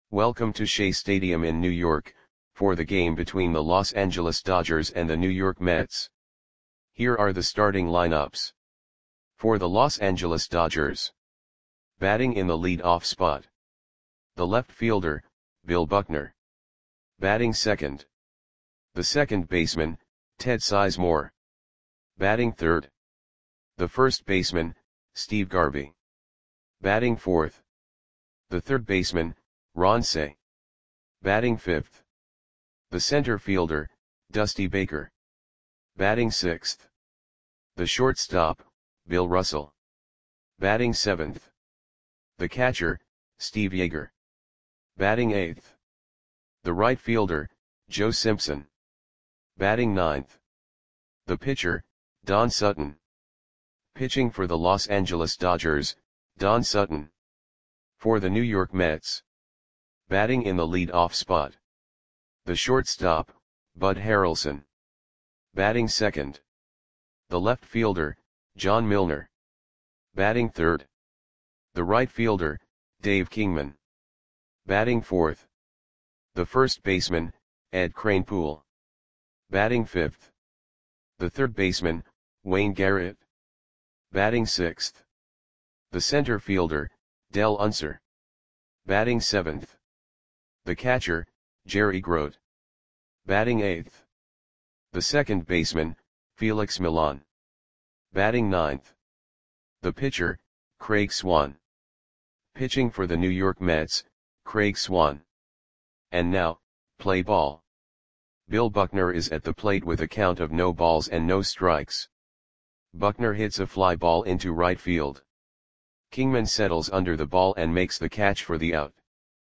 Welcome to Shea Stadium in New York, for the game between the Los Angeles Dodgers and the New York Mets. Here are the starting lineups. For the Los Angeles Dodgers. Batting in the lead-off spot. The left fielder, Bill Buckner. Batting second. The second baseman, Ted Sizemore. Batting third. The first baseman, Steve Garvey. Batting fourth. The third baseman, Ron Cey. Batting fifth. The center fielder, Dusty Baker. Batting sixth. The shortstop, Bill Russell. Batting seventh. The catcher, Steve Yeager. Batting eighth. The right fielder, Joe Simpson. Batting ninth. The pitcher, Don Sutton. Pitching for the Los Angeles Dodgers, Don Sutton. For the New York Mets. Batting in the lead-off spot. The shortstop, Bud Harrelson. Batting second. The left fielder, John Milner. Batting third. The right fielder, Dave Kingman. Batting fourth. The first baseman, Ed Kranepool. Batting fifth. The third baseman, Wayne Garrett. Batting sixth. The center fielder, Del Unser. Batting seventh. The catcher, Jerry Grote. Batting eighth. The second baseman, Felix Millan. Batting ninth. The pitcher, Craig Swan. Pitching for the New York Mets, Craig Swan. And now, play ball. Bill Buckner is at the plate with a count of no balls and no strikes. Buckner hits a fly ball into right field. Kingman settles under the ball and makes the catch for the out.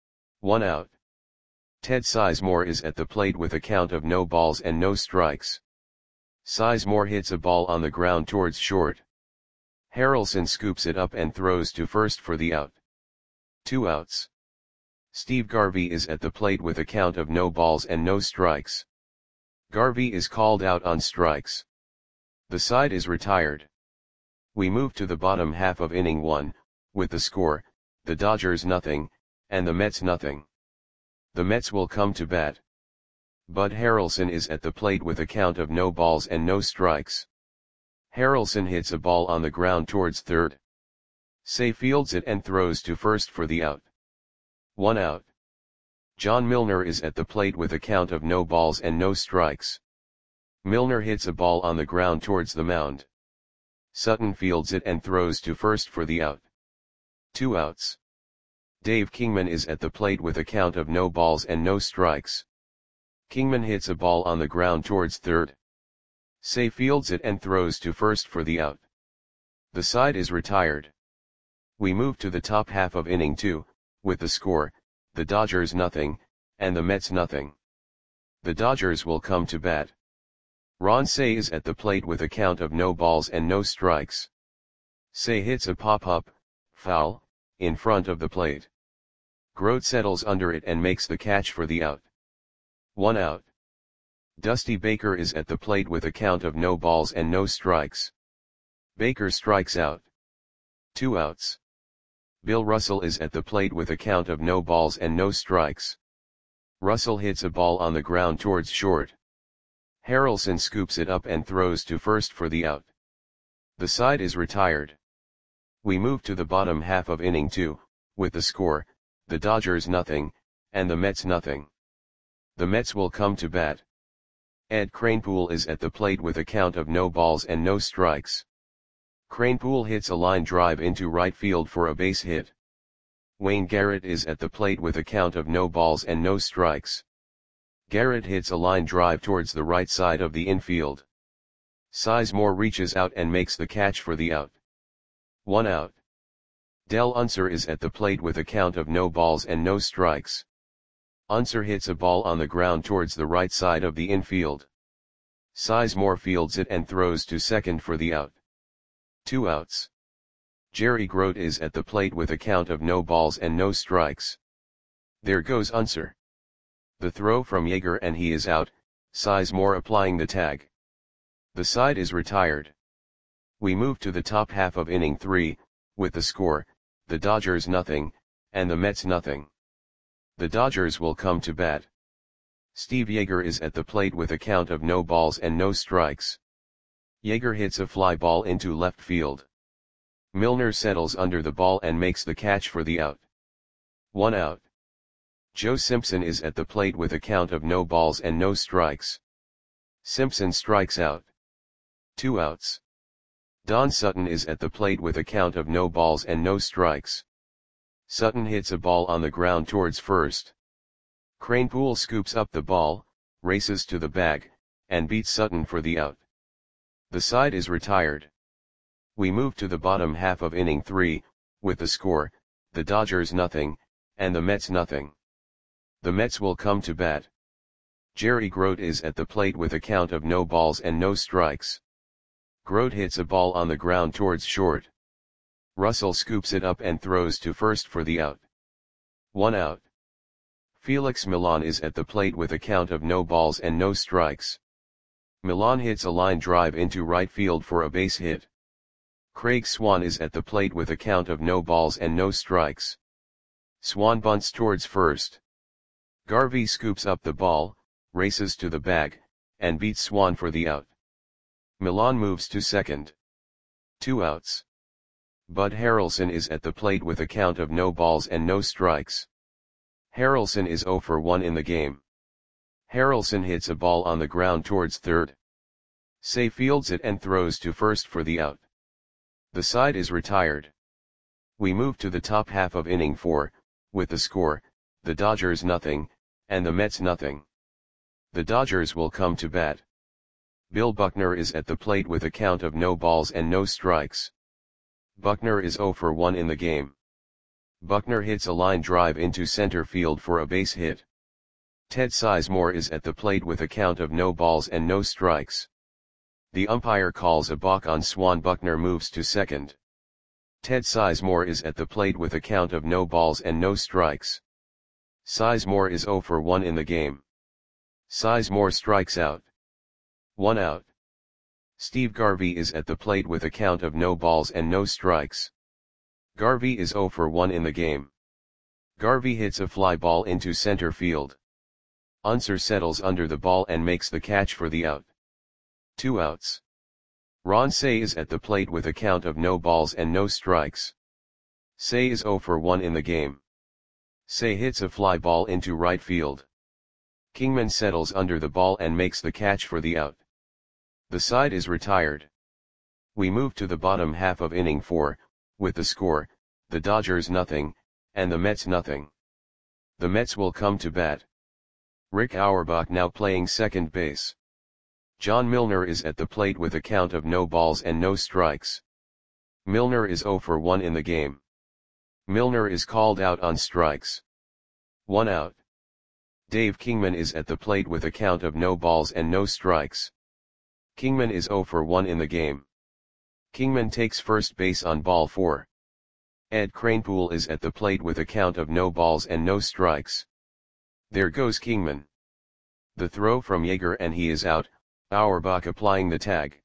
1 out. Ted Sizemore is at the plate with a count of no balls and no strikes. Sizemore hits a ball on the ground towards short. Harrelson scoops it up and throws to first for the out. 2 outs. Steve Garvey is at the plate with a count of no balls and no strikes. Garvey is called out on strikes. The side is retired. We move to the bottom half of inning 1, with the score, the Dodgers nothing, and the Mets nothing. The Mets will come to bat. Bud Harrelson is at the plate with a count of no balls and no strikes. Harrelson hits a ball on the ground towards third. Cey fields it and throws to first for the out. 1 out. John Milner is at the plate with a count of no balls and no strikes. Milner hits a ball on the ground towards the mound. Sutton fields it and throws to first for the out. 2 outs. Dave Kingman is at the plate with a count of no balls and no strikes. Kingman hits a ball on the ground towards third. Cey fields it and throws to first for the out. The side is retired. We move to the top half of inning 2, with the score, the Dodgers nothing, and the Mets nothing. The Dodgers will come to bat. Ron Cey is at the plate with a count of no balls and no strikes. Cey hits a pop-up, foul, in front of the plate. Grote settles under it and makes the catch for the out. 1 out. Dusty Baker is at the plate with a count of no balls and no strikes. Baker strikes out. 2 outs. Bill Russell is at the plate with a count of no balls and no strikes. Russell hits a ball on the ground towards short. Harrelson scoops it up and throws to first for the out. The side is retired. We move to the bottom half of inning 2, with the score, the Dodgers nothing, and the Mets nothing. The Mets will come to bat. Ed Kranepool is at the plate with a count of no balls and no strikes. Kranepool hits a line drive into right field for a base hit. Wayne Garrett is at the plate with a count of no balls and no strikes. Garrett hits a line drive towards the right side of the infield. Sizemore reaches out and makes the catch for the out. 1 out. Del Unser is at the plate with a count of no balls and no strikes. Unser hits a ball on the ground towards the right side of the infield. Sizemore fields it and throws to second for the out. 2 outs. Jerry Grote is at the plate with a count of no balls and no strikes. There goes Unser. The throw from Yeager and he is out, Sizemore applying the tag. The side is retired. We move to the top half of inning 3, with the score, the Dodgers nothing, and the Mets nothing. The Dodgers will come to bat. Steve Yeager is at the plate with a count of no balls and no strikes. Yeager hits a fly ball into left field. Milner settles under the ball and makes the catch for the out. 1 out. Joe Simpson is at the plate with a count of no balls and no strikes. Simpson strikes out. 2 outs. Don Sutton is at the plate with a count of no balls and no strikes. Sutton hits a ball on the ground towards first. Kranepool scoops up the ball, races to the bag, and beats Sutton for the out. The side is retired. We move to the bottom half of inning 3, with the score, the Dodgers nothing, and the Mets nothing. The Mets will come to bat. Jerry Grote is at the plate with a count of no balls and no strikes. Grote hits a ball on the ground towards short. Russell scoops it up and throws to first for the out. 1 out. Felix Millan is at the plate with a count of no balls and no strikes. Millan hits a line drive into right field for a base hit. Craig Swan is at the plate with a count of no balls and no strikes. Swan bunts towards first. Garvey scoops up the ball, races to the bag, and beats Swan for the out. Millan moves to second. 2 outs. Bud Harrelson is at the plate with a count of no balls and no strikes. Harrelson is 0 for 1 in the game. Harrelson hits a ball on the ground towards third. Say fields it and throws to first for the out. The side is retired. We move to the top half of inning 4, with the score, the Dodgers nothing, and the Mets nothing. The Dodgers will come to bat. Bill Buckner is at the plate with a count of no balls and no strikes. Buckner is 0 for 1 in the game. Buckner hits a line drive into center field for a base hit. Ted Sizemore is at the plate with a count of no balls and no strikes. The umpire calls a balk on Swan. Buckner moves to second. Ted Sizemore is at the plate with a count of no balls and no strikes. Sizemore is 0 for 1 in the game. Sizemore strikes out. 1 out. Steve Garvey is at the plate with a count of no balls and no strikes. Garvey is 0 for 1 in the game. Garvey hits a fly ball into center field. Unser settles under the ball and makes the catch for the out. 2 outs. Ron Cey is at the plate with a count of no balls and no strikes. Cey is 0 for 1 in the game. Cey hits a fly ball into right field. Kingman settles under the ball and makes the catch for the out. The side is retired. We move to the bottom half of inning 4, with the score, the Dodgers nothing, and the Mets nothing. The Mets will come to bat. Rick Auerbach now playing second base. John Milner is at the plate with a count of no balls and no strikes. Milner is 0 for 1 in the game. Milner is called out on strikes. 1 out. Dave Kingman is at the plate with a count of no balls and no strikes. Kingman is 0 for 1 in the game. Kingman takes first base on ball 4. Ed Kranepool is at the plate with a count of no balls and no strikes. There goes Kingman. The throw from Yeager and he is out, Auerbach applying the tag.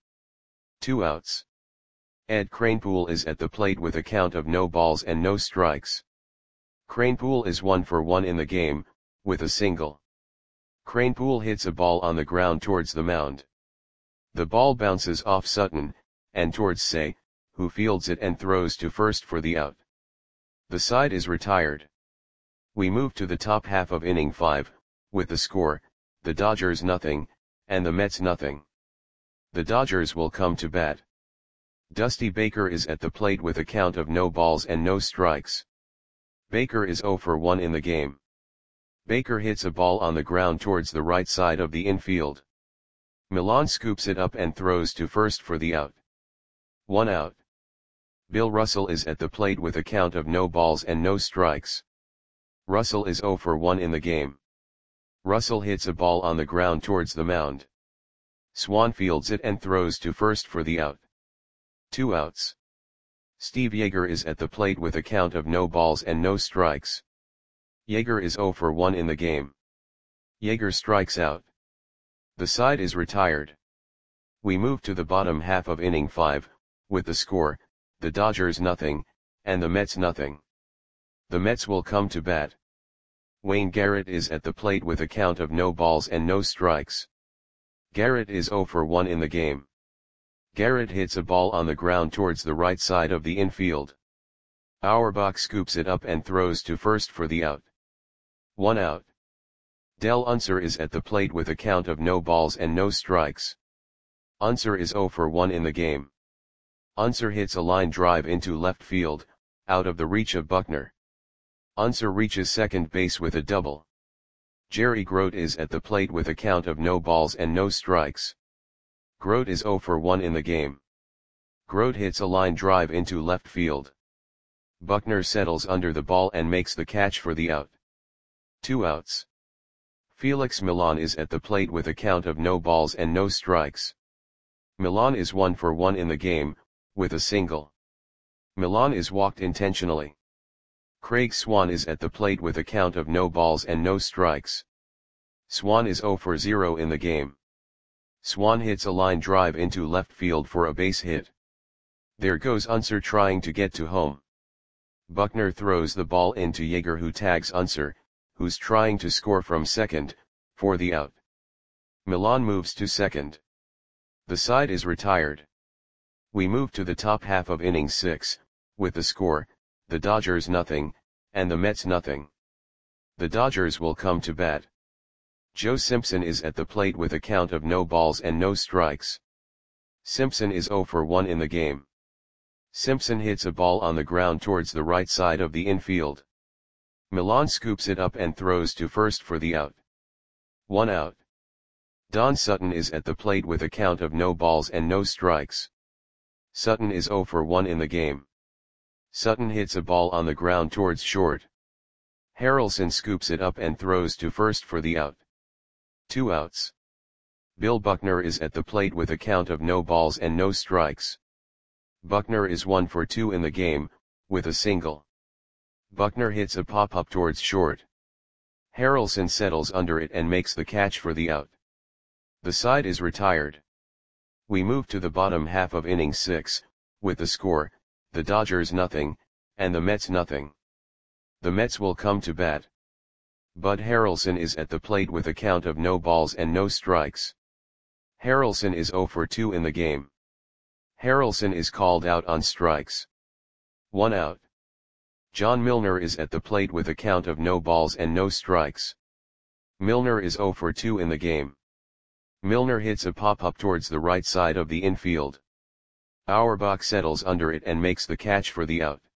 2 outs. Ed Kranepool is at the plate with a count of no balls and no strikes. Kranepool is 1 for 1 in the game, with a single. Kranepool hits a ball on the ground towards the mound. The ball bounces off Sutton, and towards Cey, who fields it and throws to first for the out. The side is retired. We move to the top half of inning 5, with the score, the Dodgers nothing, and the Mets nothing. The Dodgers will come to bat. Dusty Baker is at the plate with a count of no balls and no strikes. Baker is 0 for 1 in the game. Baker hits a ball on the ground towards the right side of the infield. Millan scoops it up and throws to first for the out. 1 out. Bill Russell is at the plate with a count of no balls and no strikes. Russell is 0 for 1 in the game. Russell hits a ball on the ground towards the mound. Swan fields it and throws to first for the out. 2 outs. Steve Yeager is at the plate with a count of no balls and no strikes. Yeager is 0 for 1 in the game. Yeager strikes out. The side is retired. We move to the bottom half of inning 5, with the score, the Dodgers nothing, and the Mets nothing. The Mets will come to bat. Wayne Garrett is at the plate with a count of no balls and no strikes. Garrett is 0 for 1 in the game. Garrett hits a ball on the ground towards the right side of the infield. Auerbach scoops it up and throws to first for the out. 1 out. Del Unser is at the plate with a count of no balls and no strikes. Unser is 0 for 1 in the game. Unser hits a line drive into left field, out of the reach of Buckner. Unser reaches second base with a double. Jerry Grote is at the plate with a count of no balls and no strikes. Grote is 0 for 1 in the game. Grote hits a line drive into left field. Buckner settles under the ball and makes the catch for the out. 2 outs. Felix Millan is at the plate with a count of no balls and no strikes. Millan is 1 for 1 in the game, with a single. Millan is walked intentionally. Craig Swan is at the plate with a count of no balls and no strikes. Swan is 0 for 0 in the game. Swan hits a line drive into left field for a base hit. There goes Unser trying to get to home. Buckner throws the ball into Yeager, who tags Unser, who's trying to score from second, for the out. Millan moves to second. The side is retired. We move to the top half of inning 6, with the score, the Dodgers nothing, and the Mets nothing. The Dodgers will come to bat. Joe Simpson is at the plate with a count of no balls and no strikes. Simpson is 0 for 1 in the game. Simpson hits a ball on the ground towards the right side of the infield. Millan scoops it up and throws to first for the out. 1 out. Don Sutton is at the plate with a count of no balls and no strikes. Sutton is 0 for 1 in the game. Sutton hits a ball on the ground towards short. Harrelson scoops it up and throws to first for the out. 2 outs. Bill Buckner is at the plate with a count of no balls and no strikes. Buckner is 1 for 2 in the game, with a single. Buckner hits a pop-up towards short. Harrelson settles under it and makes the catch for the out. The side is retired. We move to the bottom half of inning 6, with the score, the Dodgers nothing, and the Mets nothing. The Mets will come to bat. Bud Harrelson is at the plate with a count of no balls and no strikes. Harrelson is 0 for 2 in the game. Harrelson is called out on strikes. 1 out. John Milner is at the plate with a count of no balls and no strikes. Milner is 0 for 2 in the game. Milner hits a pop-up towards the right side of the infield. Auerbach settles under it and makes the catch for the out.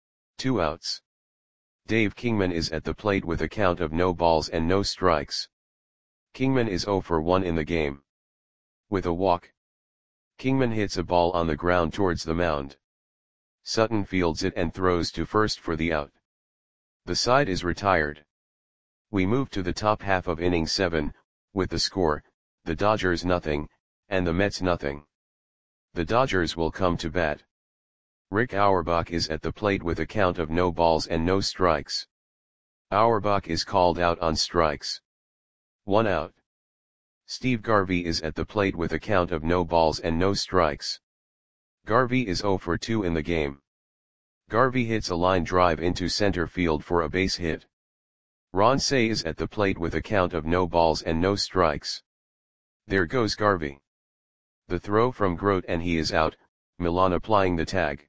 2 outs. Dave Kingman is at the plate with a count of no balls and no strikes. Kingman is 0 for 1 in the game. With a walk. Kingman hits a ball on the ground towards the mound. Sutton fields it and throws to first for the out. The side is retired. We move to the top half of inning 7, with the score, the Dodgers nothing, and the Mets nothing. The Dodgers will come to bat. Rick Auerbach is at the plate with a count of no balls and no strikes. Auerbach is called out on strikes. 1 out. Steve Garvey is at the plate with a count of no balls and no strikes. Garvey is 0 for 2 in the game. Garvey hits a line drive into center field for a base hit. Ron Cey is at the plate with a count of no balls and no strikes. There goes Garvey. The throw from Grote and he is out, Millan applying the tag.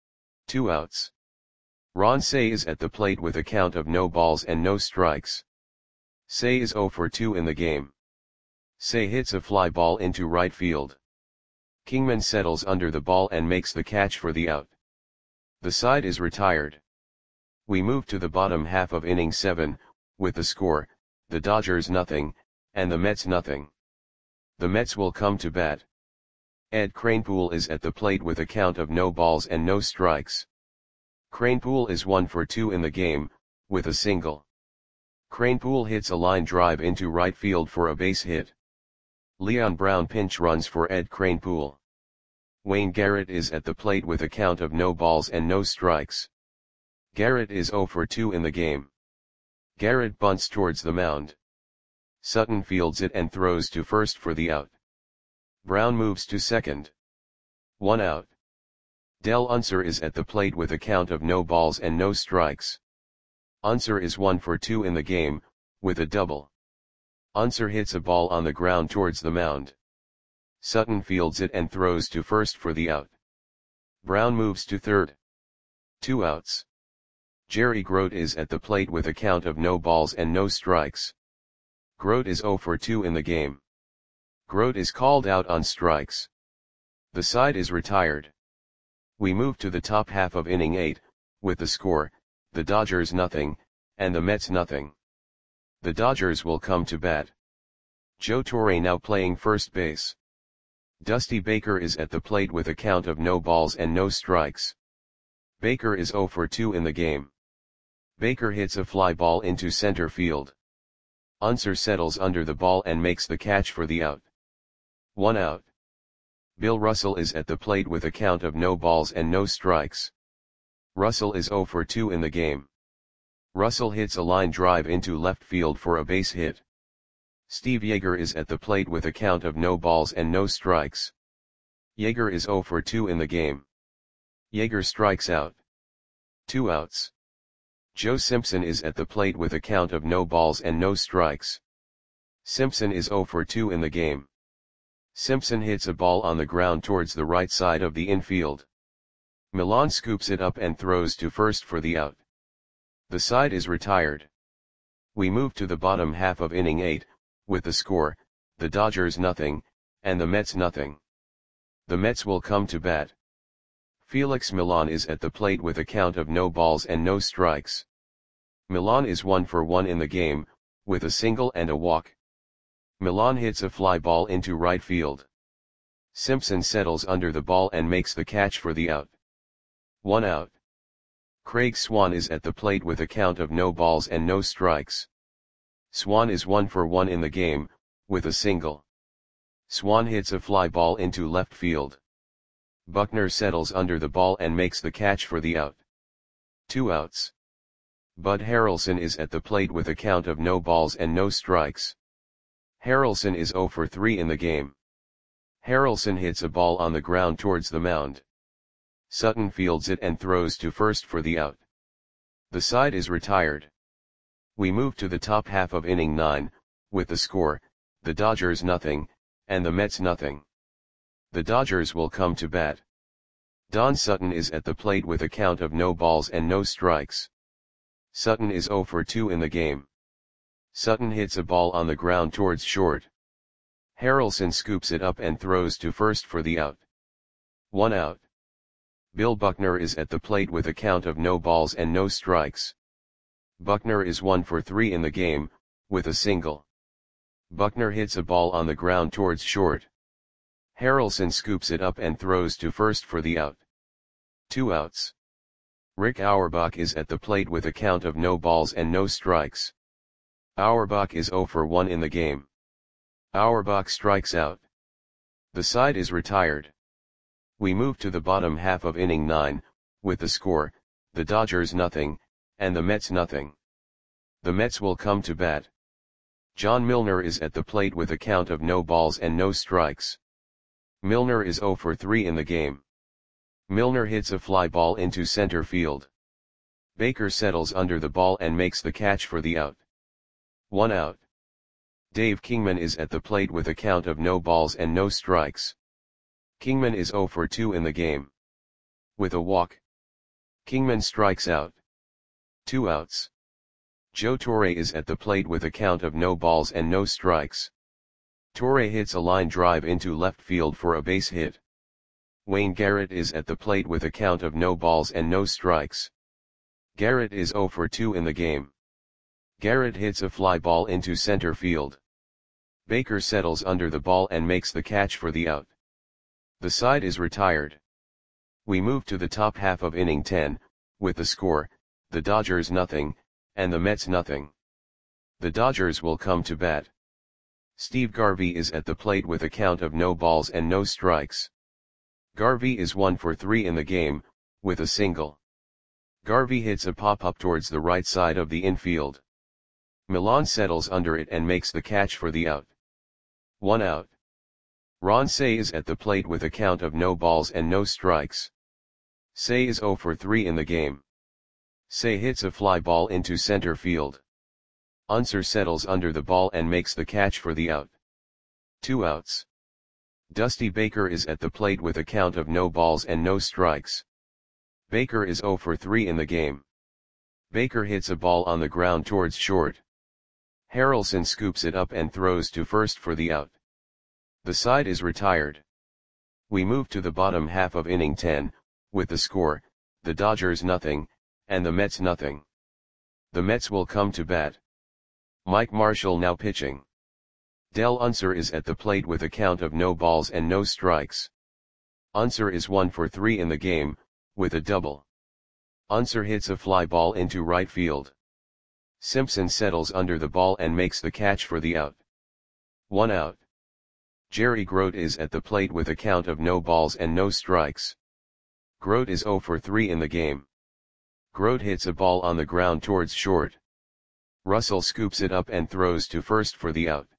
2 outs. Ron Cey is at the plate with a count of no balls and no strikes. Cey is 0 for 2 in the game. Cey hits a fly ball into right field. Kingman settles under the ball and makes the catch for the out. The side is retired. We move to the bottom half of inning 7, with the score, the Dodgers nothing, and the Mets nothing. The Mets will come to bat. Ed Kranepool is at the plate with a count of no balls and no strikes. Kranepool is 1 for 2 in the game, with a single. Kranepool hits a line drive into right field for a base hit. Leon Brown pinch runs for Ed Kranepool. Wayne Garrett is at the plate with a count of no balls and no strikes. Garrett is 0 for 2 in the game. Garrett bunts towards the mound. Sutton fields it and throws to first for the out. Brown moves to second. 1 out. Del Unser is at the plate with a count of no balls and no strikes. Unser is 1 for 2 in the game, with a double. Unser hits a ball on the ground towards the mound. Sutton fields it and throws to first for the out. Brown moves to third. 2 outs. Jerry Grote is at the plate with a count of no balls and no strikes. Grote is 0 for 2 in the game. Grote is called out on strikes. The side is retired. We move to the top half of inning 8, with the score, the Dodgers nothing, and the Mets nothing. The Dodgers will come to bat. Joe Torre now playing first base. Dusty Baker is at the plate with a count of no balls and no strikes. Baker is 0 for 2 in the game. Baker hits a fly ball into center field. Unser settles under the ball and makes the catch for the out. 1 out. Bill Russell is at the plate with a count of no balls and no strikes. Russell is 0 for 2 in the game. Russell hits a line drive into left field for a base hit. Steve Yeager is at the plate with a count of no balls and no strikes. Yeager is 0 for 2 in the game. Yeager strikes out. 2 outs. Joe Simpson is at the plate with a count of no balls and no strikes. Simpson is 0 for 2 in the game. Simpson hits a ball on the ground towards the right side of the infield. Milan scoops it up and throws to first for the out. The side is retired. We move to the bottom half of inning 8, with the score, the Dodgers nothing, and the Mets nothing. The Mets will come to bat. Felix Milan is at the plate with a count of no balls and no strikes. Milan is 1 for 1 in the game, with a single and a walk. Milan hits a fly ball into right field. Simpson settles under the ball and makes the catch for the out. 1 out. Craig Swan is at the plate with a count of no balls and no strikes. Swan is 1 for 1 in the game, with a single. Swan hits a fly ball into left field. Buckner settles under the ball and makes the catch for the out. 2 outs. Bud Harrelson is at the plate with a count of no balls and no strikes. Harrelson is 0 for 3 in the game. Harrelson hits a ball on the ground towards the mound. Sutton fields it and throws to first for the out. The side is retired. We move to the top half of inning 9, with the score, the Dodgers nothing, and the Mets nothing. The Dodgers will come to bat. Don Sutton is at the plate with a count of no balls and no strikes. Sutton is 0 for 2 in the game. Sutton hits a ball on the ground towards short. Harrelson scoops it up and throws to first for the out. 1 out. Bill Buckner is at the plate with a count of no balls and no strikes. Buckner is 1 for 3 in the game, with a single. Buckner hits a ball on the ground towards short. Harrelson scoops it up and throws to first for the out. 2 outs. Rick Auerbach is at the plate with a count of no balls and no strikes. Auerbach is 0 for 1 in the game. Auerbach strikes out. The side is retired. We move to the bottom half of inning 9, with the score, the Dodgers nothing, and the Mets nothing. The Mets will come to bat. John Milner is at the plate with a count of no balls and no strikes. Milner is 0 for 3 in the game. Milner hits a fly ball into center field. Baker settles under the ball and makes the catch for the out. 1 out. Dave Kingman is at the plate with a count of no balls and no strikes. Kingman is 0 for 2 in the game. With a walk. Kingman strikes out. 2 outs. Joe Torre is at the plate with a count of no balls and no strikes. Torre hits a line drive into left field for a base hit. Wayne Garrett is at the plate with a count of no balls and no strikes. Garrett is 0 for 2 in the game. Garrett hits a fly ball into center field. Baker settles under the ball and makes the catch for the out. The side is retired. We move to the top half of inning 10, with the score, the Dodgers nothing, and the Mets nothing. The Dodgers will come to bat. Steve Garvey is at the plate with a count of no balls and no strikes. Garvey is 1 for 3 in the game, with a single. Garvey hits a pop-up towards the right side of the infield. Milan settles under it and makes the catch for the out. 1 out. Ron Cey is at the plate with a count of no balls and no strikes. Cey is 0 for 3 in the game. Say hits a fly ball into center field. Unser settles under the ball and makes the catch for the out. 2 outs. Dusty Baker is at the plate with a count of no balls and no strikes. Baker is 0 for 3 in the game. Baker hits a ball on the ground towards short. Harrelson scoops it up and throws to first for the out. The side is retired. We move to the bottom half of inning 10, with the score, the Dodgers nothing, and the Mets nothing. The Mets will come to bat. Mike Marshall now pitching. Del Unser is at the plate with a count of no balls and no strikes. Unser is 1 for 3 in the game, with a double. Unser hits a fly ball into right field. Simpson settles under the ball and makes the catch for the out. 1 out. Jerry Grote is at the plate with a count of no balls and no strikes. Grote is 0 for 3 in the game. Grote hits a ball on the ground towards short. Russell scoops it up and throws to first for the out.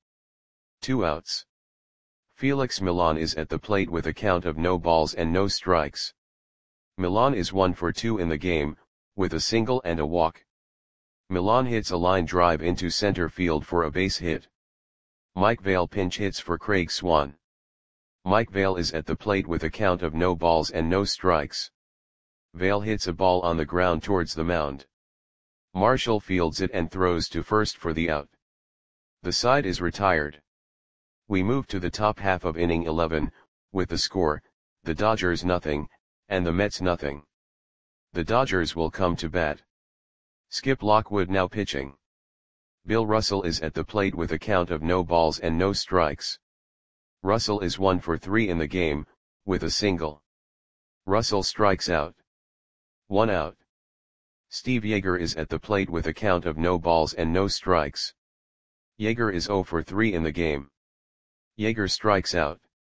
2 outs. Felix Millan is at the plate with a count of no balls and no strikes. Millan is 1 for 2 in the game, with a single and a walk. Millan hits a line drive into center field for a base hit. Mike Vail pinch hits for Craig Swan. Mike Vail is at the plate with a count of no balls and no strikes. Vail hits a ball on the ground towards the mound. Marshall fields it and throws to first for the out. The side is retired. We move to the top half of inning 11, with the score, the Dodgers nothing, and the Mets nothing. The Dodgers will come to bat. Skip Lockwood now pitching. Bill Russell is at the plate with a count of no balls and no strikes. Russell is 1 for 3 in the game, with a single. Russell strikes out. 1 out. Steve Yeager is at the plate with a count of no balls and no strikes. Yeager is 0 for 3 in the game. Yeager strikes out.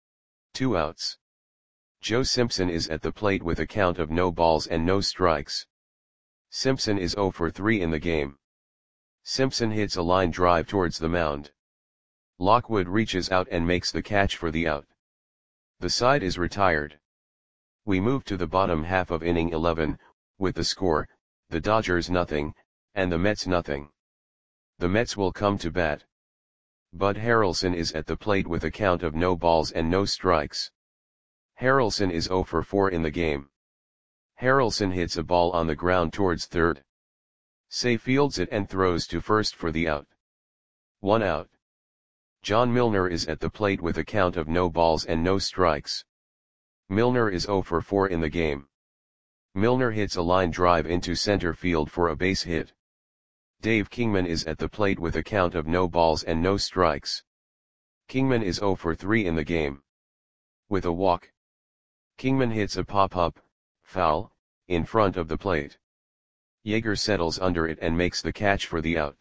2 outs. Joe Simpson is at the plate with a count of no balls and no strikes. Simpson is 0 for 3 in the game. Simpson hits a line drive towards the mound. Lockwood reaches out and makes the catch for the out. The side is retired. We move to the bottom half of inning 11, with the score, the Dodgers nothing, and the Mets nothing. The Mets will come to bat. Bud Harrelson is at the plate with a count of no balls and no strikes. Harrelson is 0 for 4 in the game. Harrelson hits a ball on the ground towards third. Say fields it and throws to first for the out. 1 out. John Milner is at the plate with a count of no balls and no strikes. Milner is 0 for 4 in the game. Milner hits a line drive into center field for a base hit. Dave Kingman is at the plate with a count of no balls and no strikes. Kingman is 0 for 3 in the game. With a walk. Kingman hits a pop-up, foul, in front of the plate. Yeager settles under it and makes the catch for the out.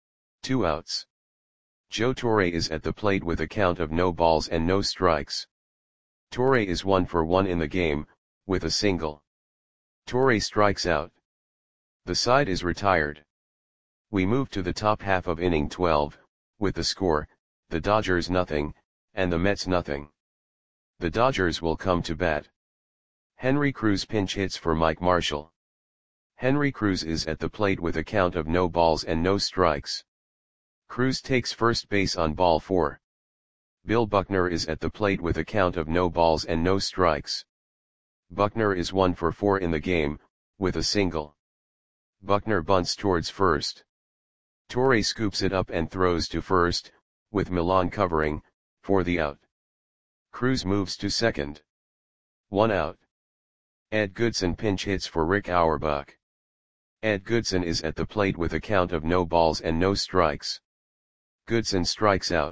2 outs. Joe Torre is at the plate with a count of no balls and no strikes. Torre is 1 for 1 in the game, with a single. Torre strikes out. The side is retired. We move to the top half of inning 12, with the score, the Dodgers nothing, and the Mets nothing. The Dodgers will come to bat. Henry Cruz pinch hits for Mike Marshall. Henry Cruz is at the plate with a count of no balls and no strikes. Cruz takes first base on ball 4. Bill Buckner is at the plate with a count of no balls and no strikes. Buckner is 1 for 4 in the game, with a single. Buckner bunts towards first. Torre scoops it up and throws to first, with Millan covering, for the out. Cruz moves to second. 1 out. Ed Goodson pinch hits for Rick Auerbach. Ed Goodson is at the plate with a count of no balls and no strikes. Goodson strikes out.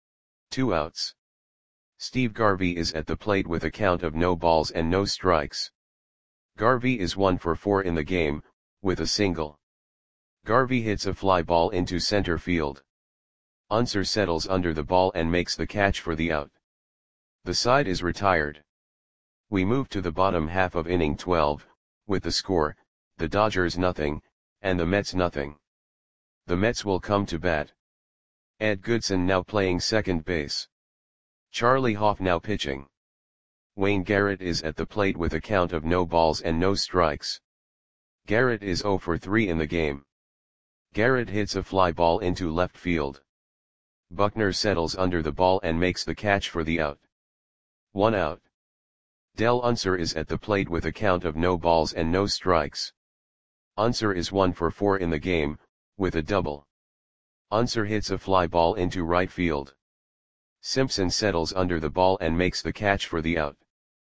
2 outs. Steve Garvey is at the plate with a count of no balls and no strikes. Garvey is 1 for 4 in the game, with a single. Garvey hits a fly ball into center field. Unser settles under the ball and makes the catch for the out. The side is retired. We move to the bottom half of inning 12, with the score, the Dodgers nothing, and the Mets nothing. The Mets will come to bat. Ed Goodson now playing second base. Charlie Hoff now pitching. Wayne Garrett is at the plate with a count of no balls and no strikes. Garrett is 0 for 3 in the game. Garrett hits a fly ball into left field. Buckner settles under the ball and makes the catch for the out. 1 out. Del Unser is at the plate with a count of no balls and no strikes. Unser is 1 for 4 in the game, with a double. Unser hits a fly ball into right field. Simpson settles under the ball and makes the catch for the out.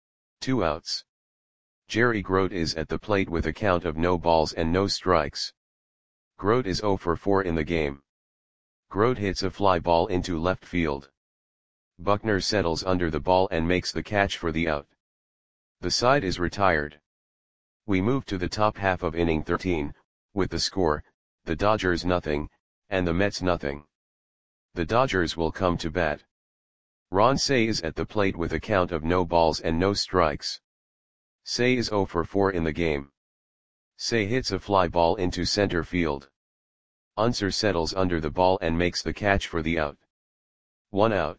2 outs. Jerry Grote is at the plate with a count of no balls and no strikes. Grote is 0 for 4 in the game. Grote hits a fly ball into left field. Buckner settles under the ball and makes the catch for the out. The side is retired. We move to the top half of inning 13, with the score, the Dodgers nothing, and the Mets nothing. The Dodgers will come to bat. Ron Cey is at the plate with a count of no balls and no strikes. Cey is 0 for 4 in the game. Cey hits a fly ball into center field. Unser settles under the ball and makes the catch for the out. 1 out.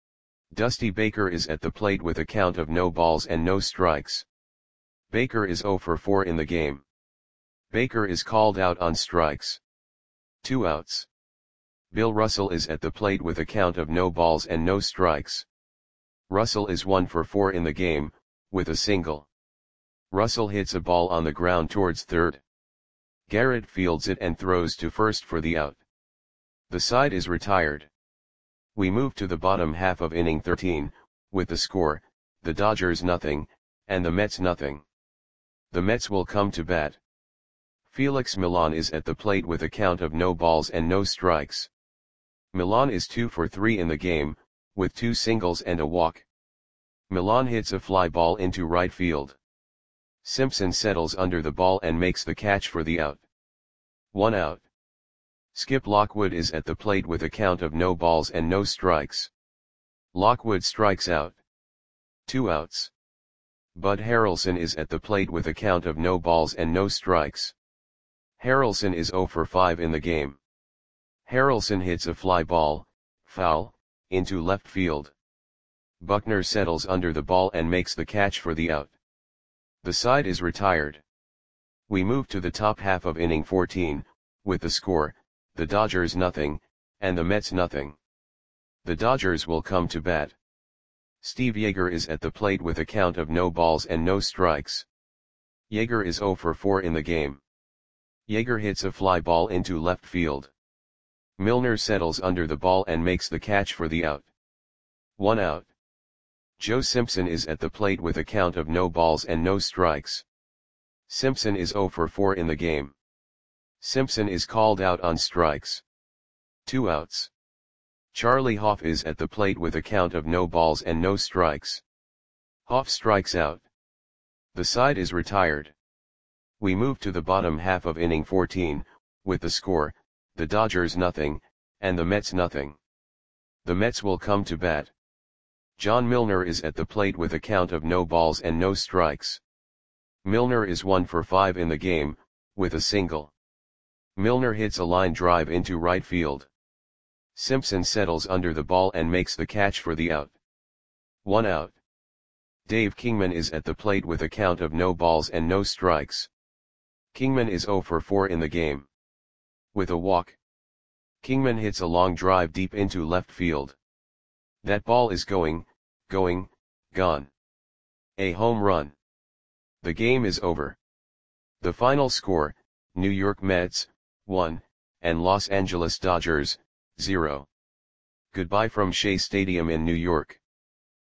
Dusty Baker is at the plate with a count of no balls and no strikes. Baker is 0 for 4 in the game. Baker is called out on strikes. 2 outs. Bill Russell is at the plate with a count of no balls and no strikes. Russell is 1 for 4 in the game, with a single. Russell hits a ball on the ground towards third. Garrett fields it and throws to first for the out. The side is retired. We move to the bottom half of inning 13, with the score, the Dodgers nothing, and the Mets nothing. The Mets will come to bat. Felix Millan is at the plate with a count of no balls and no strikes. Millan is 2 for 3 in the game, with 2 singles and a walk. Millan hits a fly ball into right field. Simpson settles under the ball and makes the catch for the out. 1 out. Skip Lockwood is at the plate with a count of no balls and no strikes. Lockwood strikes out. 2 outs. Bud Harrelson is at the plate with a count of no balls and no strikes. Harrelson is 0 for 5 in the game. Harrelson hits a fly ball, foul, into left field. Buckner settles under the ball and makes the catch for the out. The side is retired. We move to the top half of inning 14, with the score, the Dodgers nothing, and the Mets nothing. The Dodgers will come to bat. Steve Yeager is at the plate with a count of no balls and no strikes. Yeager is 0 for 4 in the game. Yeager hits a fly ball into left field. Milner settles under the ball and makes the catch for the out. 1 out. Joe Simpson is at the plate with a count of no balls and no strikes. Simpson is 0 for 4 in the game. Simpson is called out on strikes. 2 outs. Charlie Hoff is at the plate with a count of no balls and no strikes. Hoff strikes out. The side is retired. We move to the bottom half of inning 14, with the score, the Dodgers nothing, and the Mets nothing. The Mets will come to bat. John Milner is at the plate with a count of no balls and no strikes. Milner is 1 for 5 in the game, with a single. Milner hits a line drive into right field. Simpson settles under the ball and makes the catch for the out. 1 out. Dave Kingman is at the plate with a count of no balls and no strikes. Kingman is 0 for 4 in the game. With a walk. Kingman hits a long drive deep into left field. That ball is gone. A home run. The game is over. The final score, New York Mets, 1, and Los Angeles Dodgers, 0. Goodbye from Shea Stadium in New York.